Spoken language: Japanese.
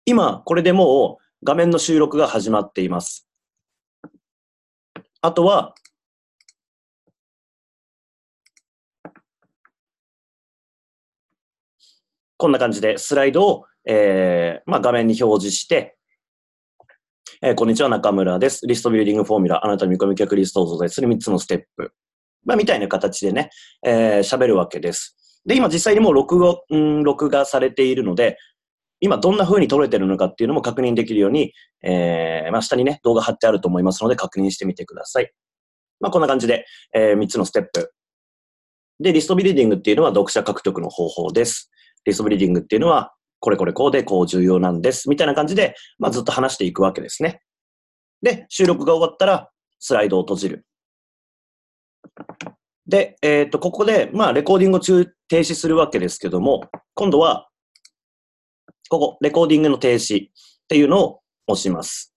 今、これでもう画面の収録が始まっています。あとは、こんな感じでスライドを、画面に表示して、こんにちは、中村です。リストビルディングフォーミュラ、あなたの見込み客リストを増大する3つのステップ。みたいな形でね、喋るわけです。で、今実際にもう録画されているので、今どんな風に撮れてるのかっていうのも確認できるように、下にね、動画貼ってあると思いますので確認してみてください。こんな感じで、3つのステップ。で、リストビルディングっていうのは読者獲得の方法です。リストビルディングっていうのは、これこれこうでこう重要なんです。みたいな感じで、ずっと話していくわけですね。で、収録が終わったら、スライドを閉じる。で、ここで、レコーディングを停止するわけですけども、今度は、ここ、レコーディングの停止っていうのを押します。